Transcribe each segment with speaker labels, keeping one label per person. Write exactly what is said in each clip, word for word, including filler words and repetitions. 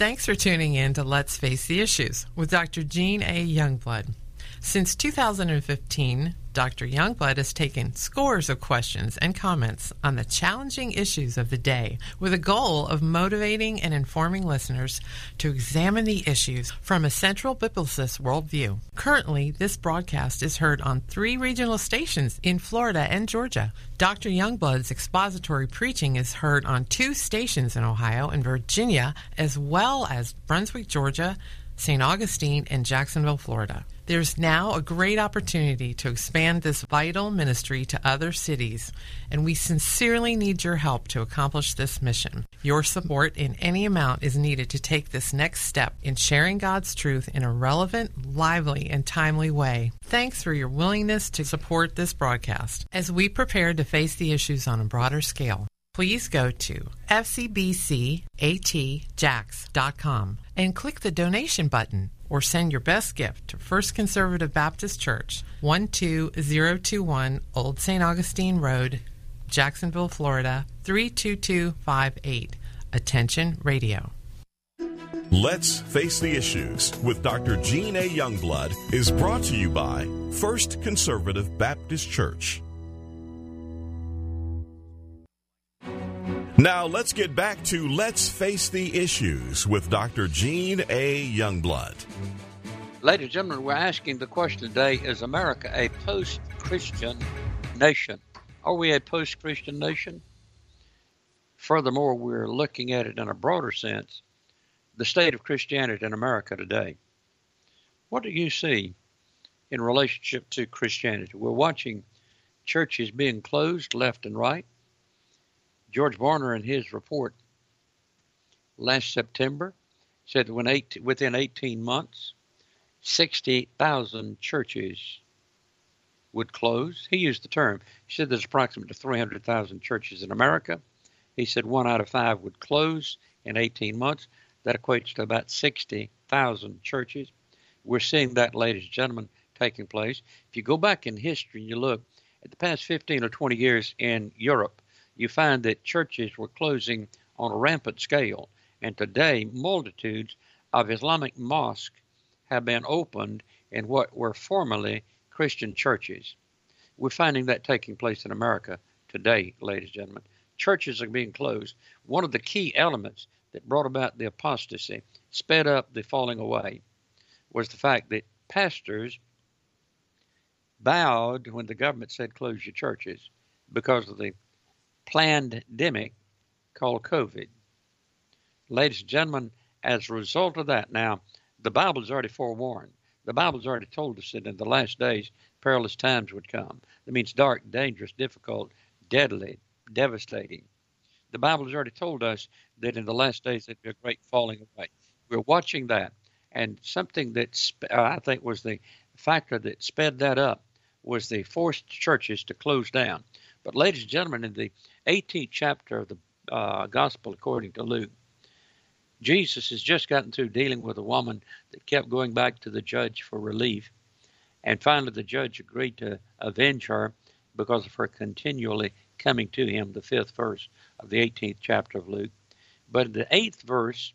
Speaker 1: Thanks for tuning in to Let's Face the Issues with Doctor Jean A. Youngblood. Since two thousand fifteen, Doctor Youngblood has taken scores of questions and comments on the challenging issues of the day with a goal of motivating and informing listeners to examine the issues from a central biblicist worldview. Currently, this broadcast is heard on three regional stations in Florida and Georgia. Doctor Youngblood's expository preaching is heard on two stations in Ohio and Virginia, as well as Brunswick, Georgia, Saint Augustine, and Jacksonville, Florida. There's now a great opportunity to expand this vital ministry to other cities, and we sincerely need your help to accomplish this mission. Your support in any amount is needed to take this next step in sharing God's truth in a relevant, lively, and timely way. Thanks for your willingness to support this broadcast as we prepare to face the issues on a broader scale. Please go to f c b c a t jax dot com and click the donation button, or send your best gift to First Conservative Baptist Church, one two zero two one Old Saint Augustine Road, Jacksonville, Florida, three two two five eight. Attention Radio.
Speaker 2: Let's Face the Issues with Doctor Jean A. Youngblood is brought to you by First Conservative Baptist Church. Now let's get back to Let's Face the Issues with Doctor Jean A. Youngblood.
Speaker 3: Ladies and gentlemen, we're asking the question today, is America a post-Christian nation? Are we a post-Christian nation? Furthermore, we're looking at it in a broader sense, the state of Christianity in America today. What do you see in relationship to Christianity? We're watching churches being closed left and right. George Barna, in his report last September, said that when eight, within eighteen months, sixty thousand churches would close. He used the term. He said there's approximately three hundred thousand churches in America. He said one out of five would close in eighteen months. That equates to about sixty thousand churches. We're seeing that, ladies and gentlemen, taking place. If you go back in history and you look at the past fifteen or twenty years in Europe, you find that churches were closing on a rampant scale. And today, multitudes of Islamic mosques have been opened in what were formerly Christian churches. We're finding that taking place in America today, ladies and gentlemen. Churches are being closed. One of the key elements that brought about the apostasy, sped up the falling away, was the fact that pastors bowed when the government said close your churches because of the pandemic called COVID. Ladies and gentlemen, as a result of that, now, the Bible has already forewarned. The Bible has already told us that in the last days, perilous times would come. That means dark, dangerous, difficult, deadly, devastating. The Bible has already told us that in the last days there'd be a great falling away. We're watching that. And something that uh, I think was the factor that sped that up was the forced churches to close down. But ladies and gentlemen, in the eighteenth chapter of the uh, Gospel according to Luke, Jesus has just gotten through dealing with a woman that kept going back to the judge for relief. And finally, the judge agreed to avenge her because of her continually coming to him, the fifth verse of the eighteenth chapter of Luke. But in the eighth verse,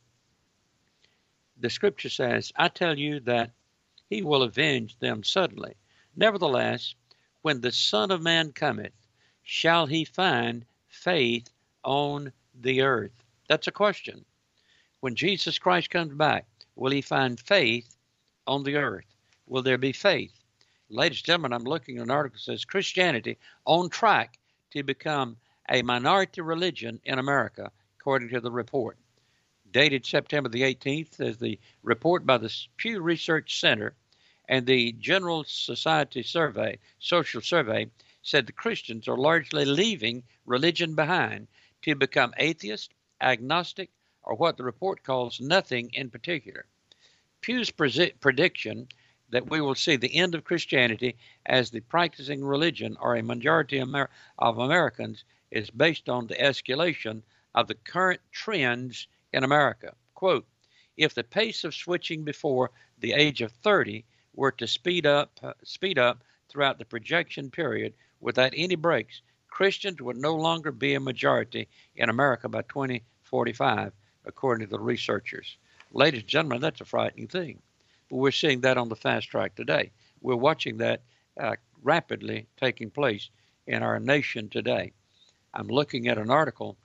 Speaker 3: the scripture says, I tell you that he will avenge them suddenly. Nevertheless, when the Son of Man cometh, shall he find faith on the earth? That's a question. When Jesus Christ comes back, will he find faith on the earth? Will there be faith? Ladies and gentlemen, I'm looking at an article that says Christianity on track to become a minority religion in America, according to the report. Dated September the eighteenth, as the report by the Pew Research Center and the General Society Survey, Social Survey, said the Christians are largely leaving religion behind to become atheist, agnostic, or what the report calls nothing in particular. Pew's prediction that we will see the end of Christianity as the practicing religion or a majority of Americans is based on the escalation of the current trends in America. Quote, if the pace of switching before the age of thirty were to speed up, uh, speed up throughout the projection period without any breaks, Christians would no longer be a majority in America by twenty forty-five, according to the researchers. Ladies and gentlemen, that's a frightening thing. But we're seeing that on the fast track today. We're watching that uh, rapidly taking place in our nation today. I'm looking at an article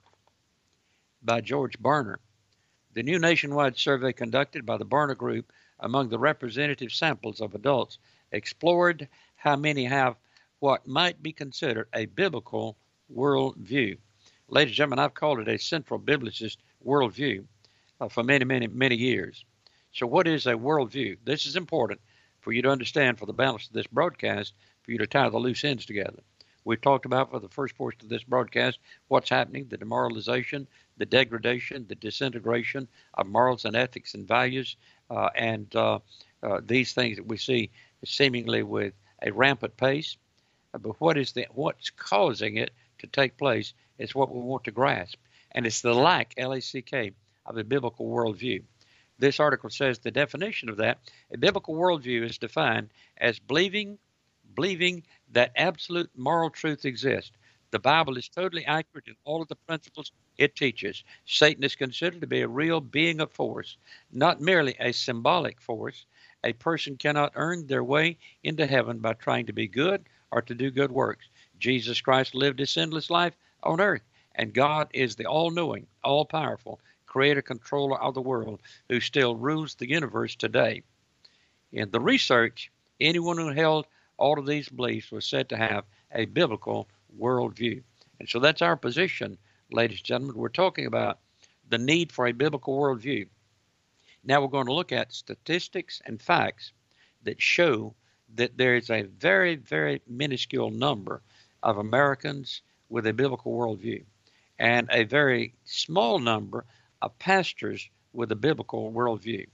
Speaker 3: by George Barna. The new nationwide survey conducted by the Barna Group among the representative samples of adults explored how many have what might be considered a biblical worldview. Ladies and gentlemen, I've called it a central biblicist worldview uh, for many, many, many years. So what is a worldview? This is important for you to understand for the balance of this broadcast, for you to tie the loose ends together. We've talked about for the first portion of this broadcast what's happening, the demoralization, the degradation, the disintegration of morals and ethics and values, uh, and uh, uh, these things that we see seemingly with a rampant pace. Uh, but what is the what's causing it to take place is what we want to grasp, and it's the lack, L A C K, of a biblical worldview. This article says the definition of that: a biblical worldview is defined as believing, believing that absolute moral truth exists. The Bible is totally accurate in all of the principles it teaches. Satan is considered to be a real being of force, not merely a symbolic force. A person cannot earn their way into heaven by trying to be good or to do good works. Jesus Christ lived a sinless life on earth, and God is the all-knowing, all-powerful, creator, controller of the world who still rules the universe today. In the research, anyone who held all of these beliefs was said to have a biblical worldview. And so that's our position, ladies and gentlemen. We're talking about the need for a biblical worldview. Now we're going to look at statistics and facts that show that there is a very, very minuscule number of Americans with a biblical worldview and a very small number of pastors with a biblical worldview.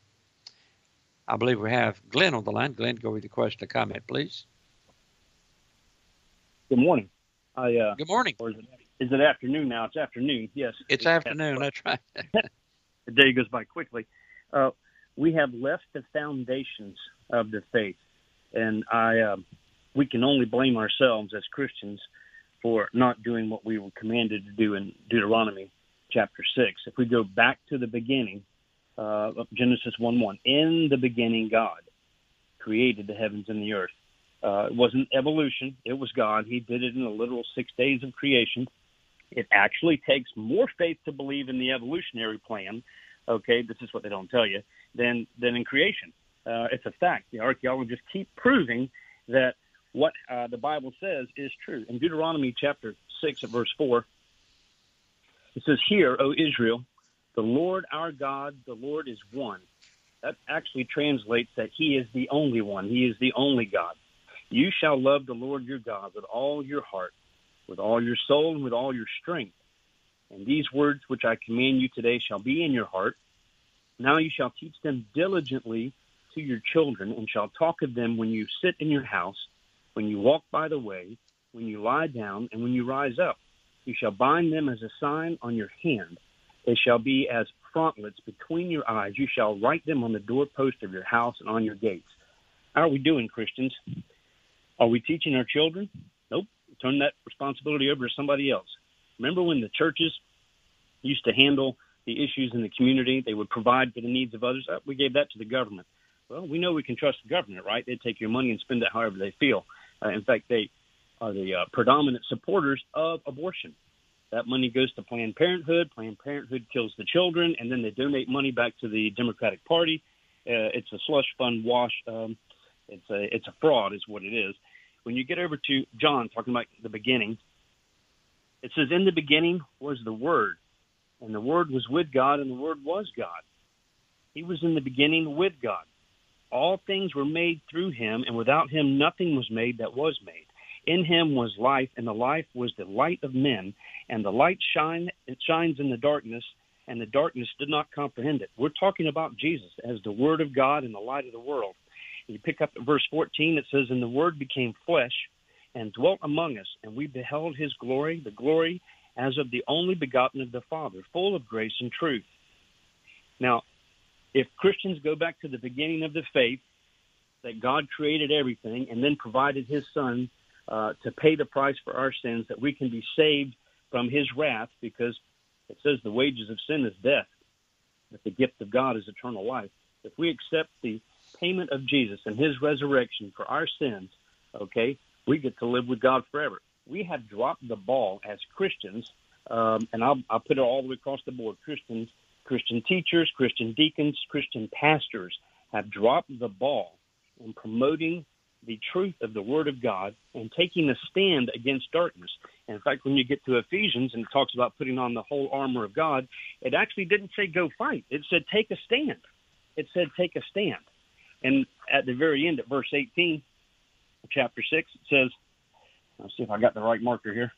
Speaker 3: I believe we have Glenn on the line. Glenn, go with the question or comment, please.
Speaker 4: Good morning. I, uh,
Speaker 3: Good morning.
Speaker 4: Or is it, is it afternoon now? It's afternoon, yes.
Speaker 3: It's, it's afternoon, that's right.
Speaker 4: The day goes by quickly. Uh, we have left the foundations of the faith, and I, uh, we can only blame ourselves as Christians for not doing what we were commanded to do in Deuteronomy chapter six. If we go back to the beginning uh, of Genesis one one, in the beginning God created the heavens and the earth. Uh, it wasn't evolution. It was God. He did it in the literal six days of creation. It actually takes more faith to believe in the evolutionary plan, okay, this is what they don't tell you, than, than in creation. Uh, it's a fact. The archaeologists keep proving that what uh, the Bible says is true. In Deuteronomy chapter six at verse four, it says, "Hear, O Israel, the Lord our God, the Lord is one." That actually translates that he is the only one. He is the only God. "You shall love the Lord your God with all your heart, with all your soul, and with all your strength. And these words which I command you today shall be in your heart. Now you shall teach them diligently to your children, and shall talk of them when you sit in your house, when you walk by the way, when you lie down, and when you rise up. You shall bind them as a sign on your hand. They shall be as frontlets between your eyes. You shall write them on the doorpost of your house and on your gates." How are we doing, Christians? Are we teaching our children? Nope. Turn that responsibility over to somebody else. Remember when the churches used to handle the issues in the community? They would provide for the needs of others. Oh, we gave that to the government. Well, we know we can trust the government, right? They take your money and spend it however they feel. Uh, in fact, they are the uh, predominant supporters of abortion. That money goes to Planned Parenthood. Planned Parenthood kills the children, and then they donate money back to the Democratic Party. Uh, it's a slush fund wash. Um, it's a it's a fraud is what it is. When you get over to John, talking about the beginning, it says, "In the beginning was the Word, and the Word was with God, and the Word was God. He was in the beginning with God. All things were made through him, and without him nothing was made that was made. In him was life, and the life was the light of men. And the light shine, it shines in the darkness, and the darkness did not comprehend it." We're talking about Jesus as the Word of God and the light of the world. You pick up at verse fourteen, it says, "And the Word became flesh and dwelt among us, and we beheld his glory, the glory as of the only begotten of the Father, full of grace and truth." Now, if Christians go back to the beginning of the faith, that God created everything and then provided his Son uh, to pay the price for our sins, that we can be saved from his wrath, because it says the wages of sin is death. that the gift of God is eternal life. If we accept the payment of Jesus and his resurrection for our sins, okay, we get to live with God forever. We have dropped the ball as Christians, um, and I'll, I'll put it all the way across the board. Christians, Christian teachers, Christian deacons, Christian pastors have dropped the ball in promoting the truth of the Word of God and taking a stand against darkness. And in fact, when you get to Ephesians and it talks about putting on the whole armor of God, it actually didn't say go fight. It said take a stand. It said take a stand. And at the very end, at verse eighteen, chapter six, it says, let's see if I got the right marker here.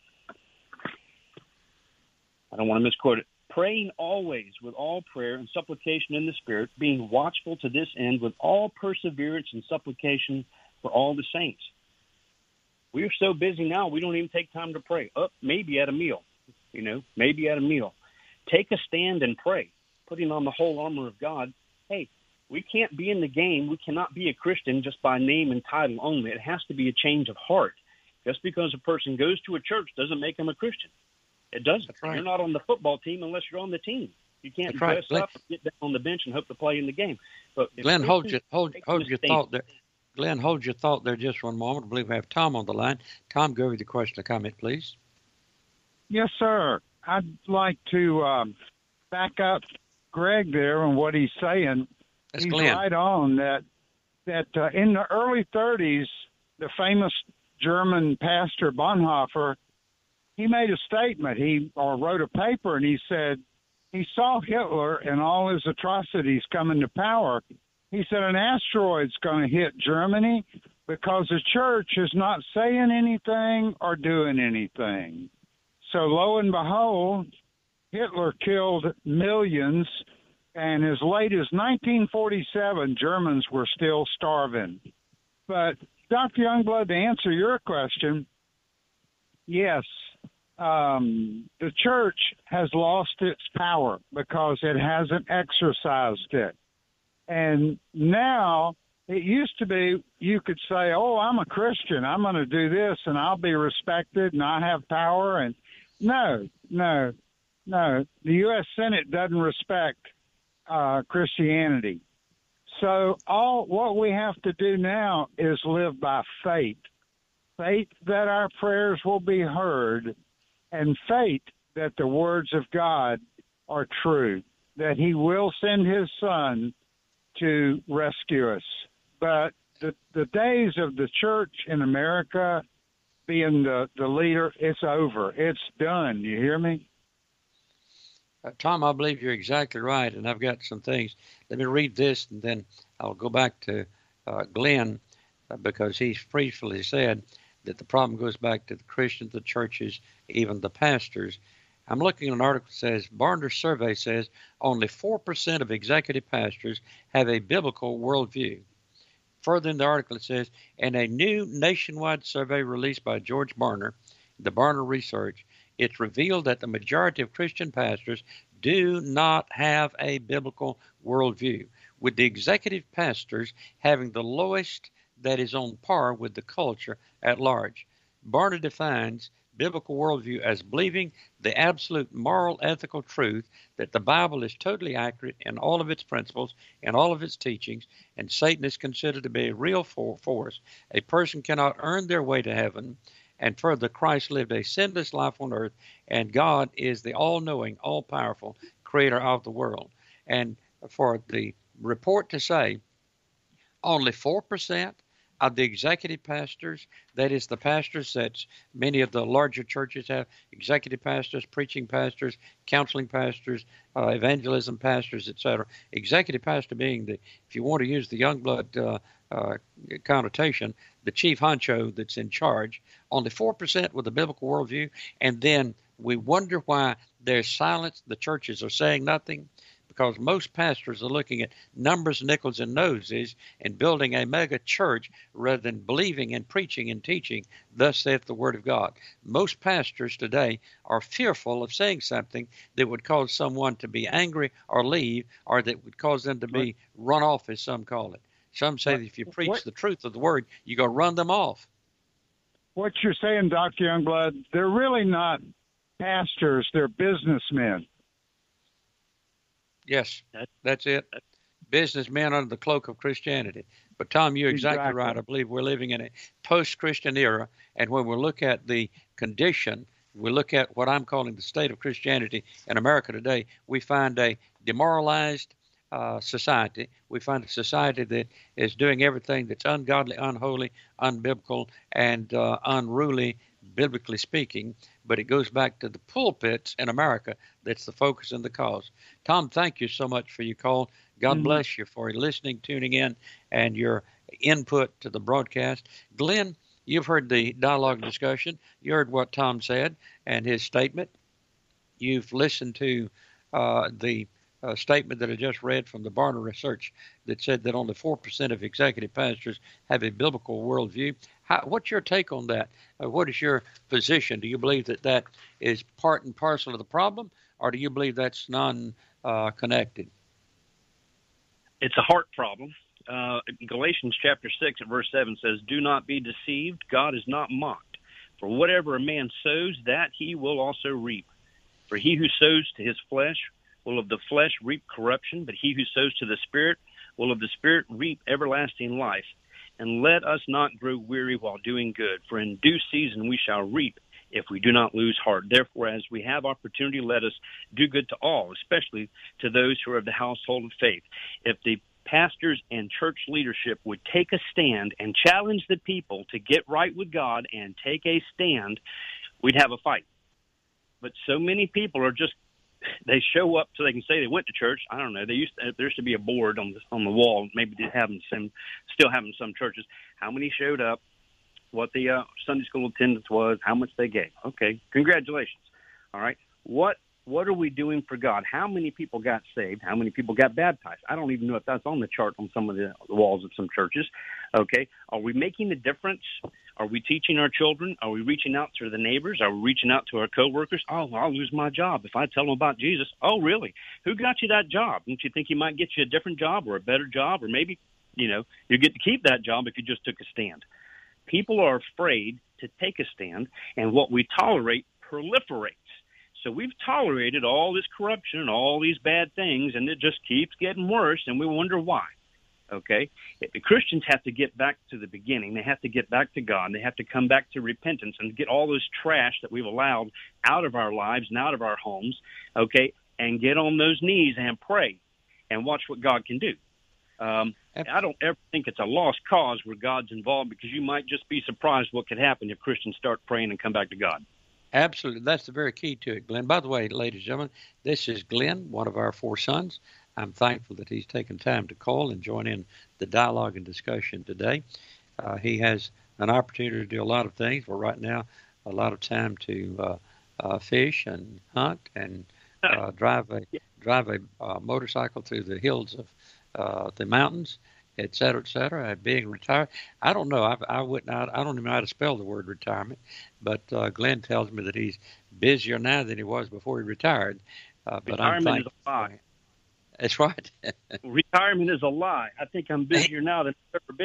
Speaker 4: I don't want to misquote it. Praying always with all prayer and supplication in the Spirit, being watchful to this end with all perseverance and supplication for all the saints. We're so busy now, we don't even take time to pray. Up, oh, maybe at a meal, you know, maybe at a meal. Take a stand and pray, putting on the whole armor of God. Hey, we can't be in the game. We cannot be a Christian just by name and title only. It has to be a change of heart. Just because a person goes to a church doesn't make them a Christian. It doesn't. Right. You're not on the football team unless you're on the team. You can't That's dress right. up, get down on the bench, and hope to play in the game. But
Speaker 3: Glenn, hold your hold hold your thought there. Glenn, hold your thought there just one moment. I believe we have Tom on the line. Tom, go over the question or comment, please.
Speaker 5: Yes, sir. I'd like to um, back up Greg there on what he's saying.
Speaker 3: That's
Speaker 5: he's
Speaker 3: Glenn.
Speaker 5: Right on that. That uh, in the early thirties, the famous German pastor Bonhoeffer, he made a statement. He or wrote a paper, and he said he saw Hitler and all his atrocities coming to power. He said an asteroid's going to hit Germany because the church is not saying anything or doing anything. So lo and behold, Hitler killed millions, and as late as nineteen forty-seven, Germans were still starving. But Doctor Youngblood, to answer your question, yes, um, the church has lost its power because it hasn't exercised it. And now it used to be you could say, oh, I'm a Christian. I'm going to do this and I'll be respected and I have power. And no, no, no. The U S Senate doesn't respect uh, Christianity. So all what we have to do now is live by faith. Faith that our prayers will be heard, and faith that the words of God are true, that he will send his son to rescue us. But the, the days of the church in America being the, the leader, it's over. It's done. You hear me?
Speaker 3: Uh, Tom, I believe you're exactly right, and I've got some things. Let me read this, and then I'll go back to uh, Glenn, uh, because he's briefly said that the problem goes back to the Christians, the churches, even the pastors. I'm looking at an article that says, Barner's survey says only four percent of executive pastors have a biblical worldview. Further in the article it says, in a new nationwide survey released by George Barner, the Barner Research, it's revealed that the majority of Christian pastors do not have a biblical worldview, with the executive pastors having the lowest that is on par with the culture at large. Barner defines biblical worldview as believing the absolute moral, ethical truth that the Bible is totally accurate in all of its principles and all of its teachings, and Satan is considered to be a real force. A person cannot earn their way to heaven, and further, Christ lived a sinless life on earth, and God is the all-knowing, all-powerful creator of the world. And for the report to say only four percent of the executive pastors, that is the pastors that many of the larger churches have, executive pastors, preaching pastors, counseling pastors, uh, evangelism pastors, et cetera. Executive pastor being the, if you want to use the Youngblood uh, uh, connotation, the chief honcho that's in charge, only four percent with a biblical worldview, and then we wonder why there's silence, the churches are saying nothing, because most pastors are looking at numbers, nickels, and noses and building a mega church rather than believing and preaching and teaching, thus saith the Word of God. Most pastors today are fearful of saying something that would cause someone to be angry or leave, or that would cause them to be run off, as some call it. Some say that if you preach what, the truth of the Word, you're going to run them off.
Speaker 5: What you're saying, Doctor Youngblood, they're really not pastors, they're businessmen.
Speaker 3: Yes,
Speaker 4: That-
Speaker 3: that's it. Businessmen under the cloak of Christianity. But Tom, you're exactly,
Speaker 4: Exactly.
Speaker 3: right. I believe we're living in a post-Christian era, and when we look at the condition, we look at what I'm calling the state of Christianity in America today, we find a demoralized uh, society. We find a society that is doing everything that's ungodly, unholy, unbiblical, and uh, unruly, biblically speaking. But it goes back to the pulpits in America that's the focus and the cause. Tom, thank you so much for your call. God
Speaker 4: Mhm.
Speaker 3: bless you for listening, tuning in, and your input to the broadcast. Glenn, you've heard the dialogue discussion. You heard what Tom said and his statement. You've listened to uh, the uh, statement that I just read from the Barna Research that said that only four percent of executive pastors have a biblical worldview. How, what's your take on that? Uh, what is your position? Do you believe that that is part and parcel of the problem, or do you believe that's non-connected? Uh,
Speaker 4: It's a heart problem. Uh, Galatians chapter six at verse seven says, "Do not be deceived. God is not mocked. For whatever a man sows, that he will also reap. For he who sows to his flesh will of the flesh reap corruption, but he who sows to the Spirit will of the Spirit reap everlasting life. And let us not grow weary while doing good, for in due season we shall reap if we do not lose heart. Therefore, as we have opportunity, let us do good to all, especially to those who are of the household of faith." If the pastors and church leadership would take a stand and challenge the people to get right with God and take a stand, we'd have a fight. But so many people are just, they show up so they can say they went to church. I don't know. They used to, there used to be a board on the, on the wall. Maybe they have them some, still have in some churches. How many showed up, what the uh, Sunday school attendance was, how much they gave. Okay, congratulations. All right. What what are we doing for God? How many people got saved? How many people got baptized? I don't even know if that's on the chart on some of the walls of some churches. Okay. Are we making a difference? Are we teaching our children? Are we reaching out to the neighbors? Are we reaching out to our coworkers? Oh, I'll lose my job if I tell them about Jesus. Oh, really? Who got you that job? Don't you think he might get you a different job or a better job? Or maybe, you know, you get to keep that job if you just took a stand. People are afraid to take a stand, and what we tolerate proliferates. So we've tolerated all this corruption and all these bad things, and it just keeps getting worse, and we wonder why. Okay? If the Christians have to get back to the beginning. They have to get back to God. They have to come back to repentance and get all this trash that we've allowed out of our lives and out of our homes, okay, and get on those knees and pray and watch what God can do. Um, I don't ever think it's a lost cause where God's involved, because you might just be surprised what could happen if Christians start praying and come back to God.
Speaker 3: Absolutely. That's the very key to it, Glenn. By the way, ladies and gentlemen, this is Glenn, one of our four sons. I'm thankful that he's taken time to call and join in the dialogue and discussion today. Uh, he has an opportunity to do a lot of things. Well, right now, a lot of time to uh, uh, fish and hunt and uh, drive a drive a uh, motorcycle through the hills of uh, the mountains, et cetera, et cetera. Being retired, I don't know. I, I wouldn't. I, I don't even know how to spell the word retirement. But uh, Glenn tells me that he's busier now than he was before he retired. Uh, but
Speaker 4: Retirement
Speaker 3: I'm
Speaker 4: is a lie.
Speaker 3: That's right.
Speaker 4: Retirement is a lie. I think I'm busier now than I've ever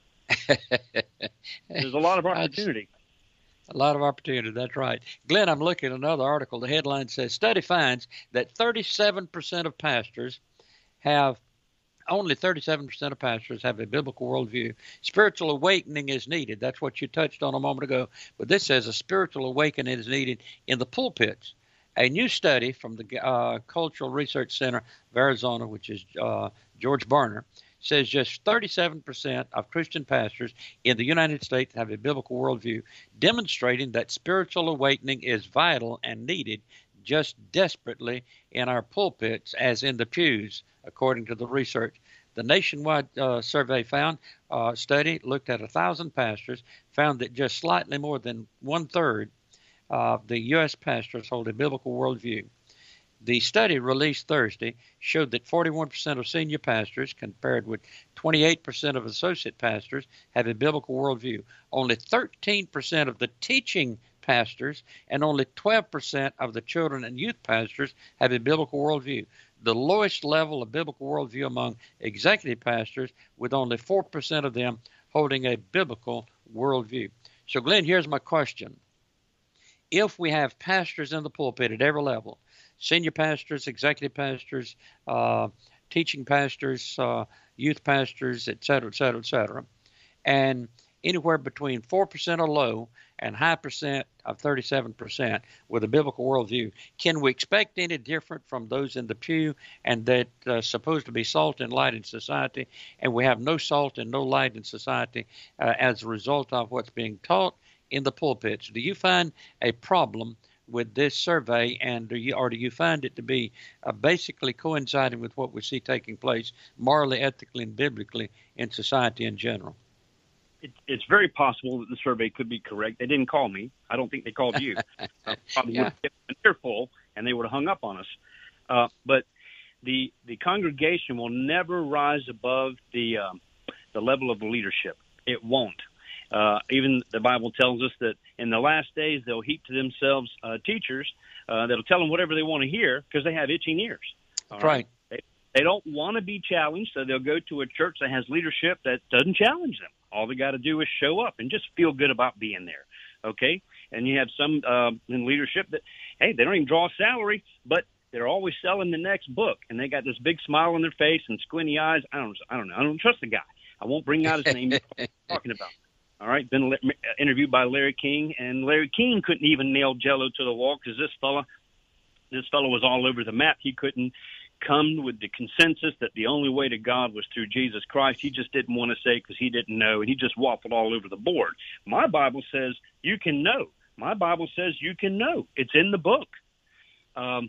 Speaker 4: been. There's a lot of opportunity.
Speaker 3: A lot of opportunity. That's right. Glenn, I'm looking at another article. The headline says, study finds that thirty-seven percent of pastors have Only thirty-seven percent of pastors have a biblical worldview. Spiritual awakening is needed. That's what you touched on a moment ago. But this says a spiritual awakening is needed in the pulpits. A new study from the uh, Cultural Research Center of Arizona, which is uh, George Barna, says just thirty-seven percent of Christian pastors in the United States have a biblical worldview, demonstrating that spiritual awakening is vital and needed just desperately in our pulpits as in the pews, according to the research. The nationwide uh, survey found uh, study looked at one thousand pastors, found that just slightly more than one-third of the U S pastors hold a biblical worldview. The study released Thursday showed that forty-one percent of senior pastors, compared with twenty-eight percent of associate pastors, have a biblical worldview. Only thirteen percent of the teaching pastors and only twelve percent of the children and youth pastors have a biblical worldview. The lowest level of biblical worldview among executive pastors, with only four percent of them holding a biblical worldview. So, Glenn, here's my question. If we have pastors in the pulpit at every level senior pastors, executive pastors, uh, teaching pastors, uh, youth pastors, et cetera, et cetera, et cetera. And anywhere between four percent or low and high percent of thirty-seven percent with a biblical worldview. Can we expect any different from those in the pew and that uh, supposed to be salt and light in society, and we have no salt and no light in society uh, as a result of what's being taught in the pulpits? Do you find a problem with this survey, and do you, or do you find it to be uh, basically coinciding with what we see taking place morally, ethically, and biblically in society in general?
Speaker 4: It, it's very possible that the survey could be correct. They didn't call me. I don't think they called you. uh, probably
Speaker 3: Yeah.
Speaker 4: would have been an earful, and they would have hung up on us. Uh, but the the congregation will never rise above the um, the level of the leadership. It won't. Uh, even the Bible tells us that in the last days they'll heap to themselves uh, teachers uh, that'll tell them whatever they want to hear because they have itching ears. All
Speaker 3: That's right.
Speaker 4: They, they don't want to be challenged, so they'll go to a church that has leadership that doesn't challenge them. All they got to do is show up and just feel good about being there, okay? And you have some uh, in leadership that, hey, they don't even draw a salary, but they're always selling the next book, and they got this big smile on their face and squinty eyes. I don't, I don't know. I don't trust the guy. I won't bring out his name. I'm talking about. All right, been le- interviewed by Larry King, and Larry King couldn't even nail Jello to the wall because this fella, this fellow was all over the map. He couldn't come with the consensus that the only way to God was through Jesus Christ. He just didn't want to say because he didn't know, and he just waffled all over the board. My Bible says you can know. My Bible says you can know. It's in the book. Um,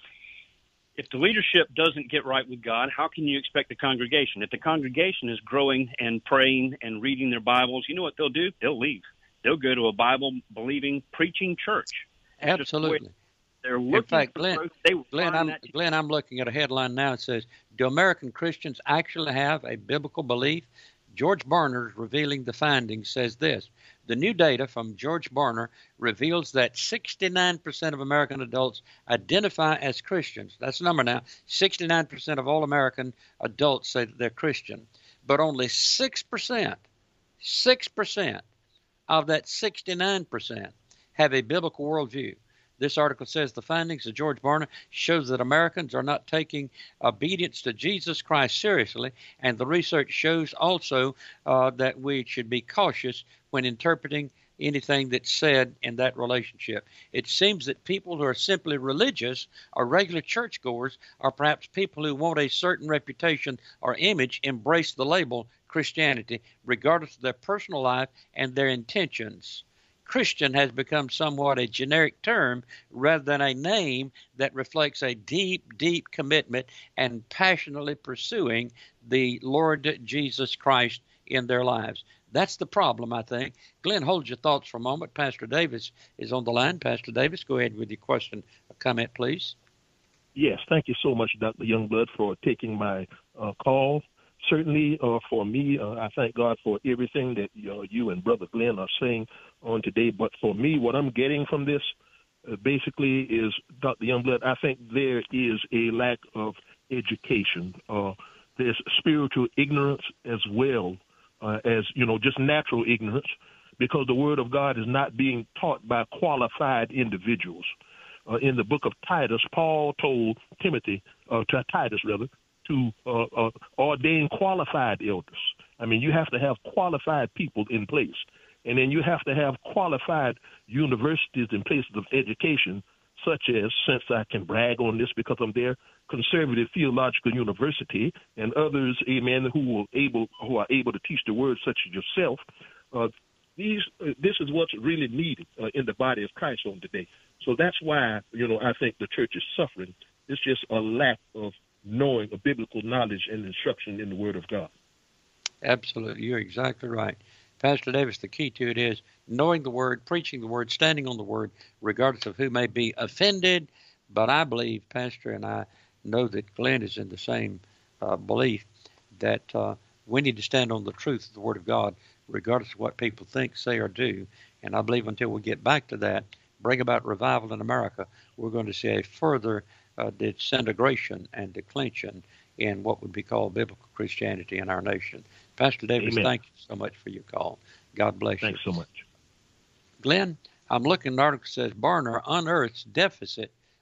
Speaker 4: if the leadership doesn't get right with God, how can you expect the congregation? If the congregation is growing and praying and reading their Bibles, you know what they'll do? They'll leave. They'll go to a Bible-believing, preaching church.
Speaker 3: Absolutely.
Speaker 4: They're looking
Speaker 3: In fact,
Speaker 4: for
Speaker 3: Glenn,
Speaker 4: growth. They will
Speaker 3: Glenn,
Speaker 4: find
Speaker 3: I'm,
Speaker 4: that-
Speaker 3: Glenn, I'm looking at a headline now. It says, do American Christians actually have a biblical belief? George Barner, revealing the findings, says this. The new data from George Barner reveals that sixty-nine percent of American adults identify as Christians. That's the number now. sixty-nine percent of all American adults say that they're Christian. But only six percent, six percent of that sixty-nine percent have a biblical worldview. This article says the findings of George Barna shows that Americans are not taking obedience to Jesus Christ seriously, and the research shows also uh, that we should be cautious when interpreting anything that's said in that relationship. It seems that people who are simply religious or regular churchgoers, or perhaps people who want a certain reputation or image, embrace the label Christianity, regardless of their personal life and their intentions. Christian has become somewhat a generic term rather than a name that reflects a deep, deep commitment and passionately pursuing the Lord Jesus Christ in their lives. That's the problem, I think. Glenn, hold your thoughts for a moment. Pastor Davis is on the line. Pastor Davis, go ahead with your question or comment, please.
Speaker 6: Yes, thank you so much, Doctor Youngblood, for taking my uh, call. Certainly, uh, for me, uh, I thank God for everything that uh, you and Brother Glenn are saying on today. But for me, what I'm getting from this uh, basically is, Doctor Youngblood, I think there is a lack of education. Uh, there's spiritual ignorance as well uh, as, you know, just natural ignorance, because the Word of God is not being taught by qualified individuals. Uh, in the book of Titus, Paul told Timothy, uh, to Titus rather, to uh, uh, ordain qualified elders. I mean, you have to have qualified people in place. And then you have to have qualified universities and places of education, such as, since I can brag on this because I'm there, Conservative Theological University, and others, amen, who are able, who are able to teach the word, such as yourself. Uh, these, uh, this is what's really needed uh, in the body of Christ on today. So that's why, you know, I think the church is suffering. It's just a lack of knowing, a biblical knowledge and instruction in the Word of God.
Speaker 3: Absolutely. You're exactly right. Pastor Davis, the key to it is knowing the Word, preaching the Word, standing on the Word, regardless of who may be offended. But I believe, Pastor, and I know that Glenn is in the same uh, belief, that uh, we need to stand on the truth of the Word of God, regardless of what people think, say, or do. And I believe until we get back to that, bring about revival in America, we're going to see a further uh, disintegration and declension in what would be called biblical Christianity in our nation. Pastor Davis,
Speaker 6: Amen.
Speaker 3: Thank you so much for your call. God bless
Speaker 6: Thanks
Speaker 3: you.
Speaker 6: so much.
Speaker 3: Glenn, I'm looking at an article that says Barner unearths deficit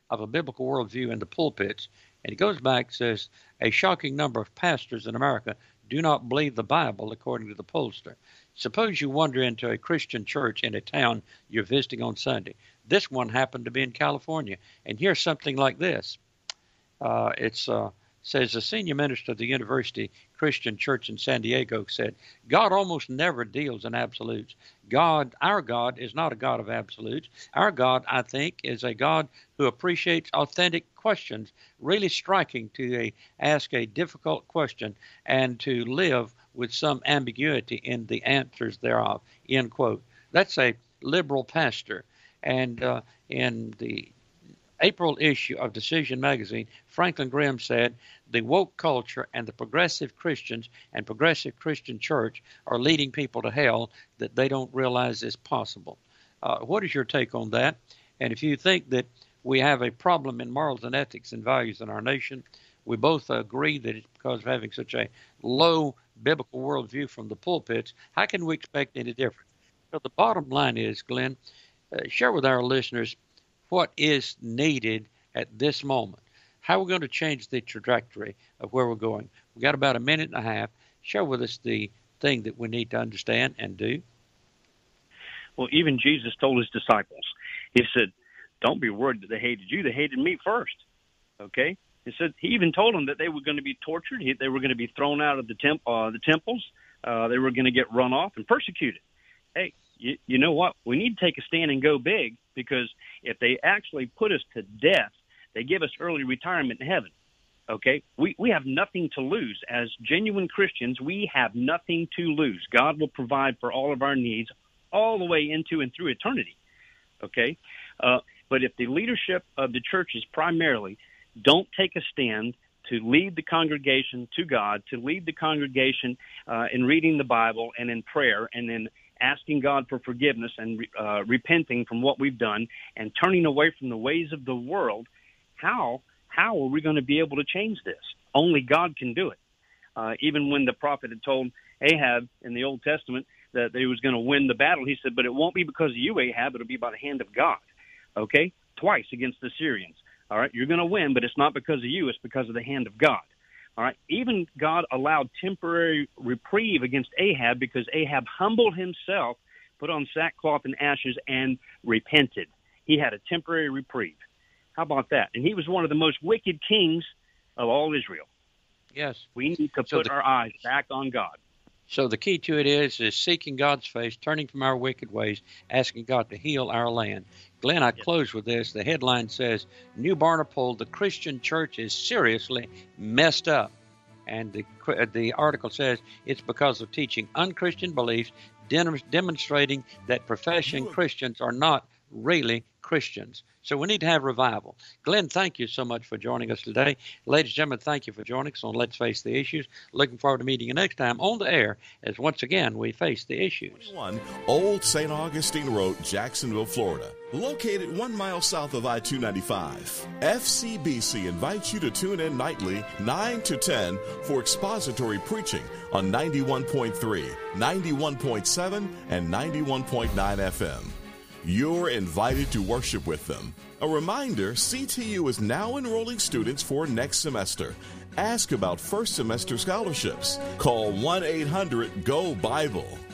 Speaker 3: of a biblical worldview in the pulpits. And he goes back and says, a shocking number of pastors in America do not believe the Bible, according to the pollster. Suppose you wander into a Christian church in a town you're visiting on Sunday. This one happened to be in California. And here's something like this. Uh, it's uh, says the senior minister of the University Christian Church in San Diego said, God almost never deals in absolutes. God, our God, is not a God of absolutes. Our God, I think, is a God who appreciates authentic questions, really striking to a, ask a difficult question and to live with some ambiguity in the answers thereof, end quote. That's a liberal pastor. And uh, in the April issue of Decision magazine, Franklin Graham said, the woke culture and the progressive Christians and progressive Christian church are leading people to hell that they don't realize is possible. Uh, what is your take on that? And if you think that we have a problem in morals and ethics and values in our nation, we both agree that it's because of having such a low biblical worldview from the pulpits. How can we expect any different? So the bottom line is, Glenn, uh, share with our listeners what is needed at this moment. How we're going to change the trajectory of where we're going. We've got about a minute and a half. Share with us the thing that we need to understand and do.
Speaker 4: Well, even Jesus told his disciples, he said, don't be worried that they hated you. They hated me first. Okay? He said, he even told them that they were going to be tortured. He, they were going to be thrown out of the, temp, uh, the temples. Uh, they were going to get run off and persecuted. Hey, you, you know what? We need to take a stand and go big, because if they actually put us to death, they give us early retirement in heaven. Okay? We, we have nothing to lose. As genuine Christians, we have nothing to lose. God will provide for all of our needs all the way into and through eternity. Okay? Uh, but if the leadership of the churches primarily don't take a stand to lead the congregation to God, to lead the congregation uh, in reading the Bible and in prayer, and then asking God for forgiveness and uh, repenting from what we've done and turning away from the ways of the world, how how are we going to be able to change this? Only God can do it. Uh, even when the prophet had told Ahab in the Old Testament that he was going to win the battle, he said, but it won't be because of you, Ahab, it'll be by the hand of God. Okay? Twice against the Syrians. All right? You're going to win, but it's not because of you, it's because of the hand of God. All right? Even God allowed temporary reprieve against Ahab because Ahab humbled himself, put on sackcloth and ashes, and repented. He had a temporary reprieve. How about that? And he was one of the most wicked kings of all Israel.
Speaker 3: Yes.
Speaker 4: We need to so put the, our eyes back on God.
Speaker 3: So the key to it is, is seeking God's face, turning from our wicked ways, asking God to heal our land. Glenn, I yes. close with this. The headline says, New Barna poll, the Christian church is seriously messed up. And the, the article says it's because of teaching unchristian beliefs, dem- demonstrating that professing Christians are not really Christians. So we need to have revival. Glenn, thank you so much for joining us today. Ladies and gentlemen, thank you for joining us on Let's Face the Issues. Looking forward to meeting you next time on the air as once again we face the issues.
Speaker 2: One Old Saint Augustine Road, Jacksonville, Florida. Located one mile south of I two ninety-five. F C B C invites you to tune in nightly, nine to ten, for expository preaching on ninety-one point three, ninety-one point seven, and ninety-one point nine F M. You're invited to worship with them. A reminder, C T U is now enrolling students for next semester. Ask about first semester scholarships. Call one eight hundred G O Bible.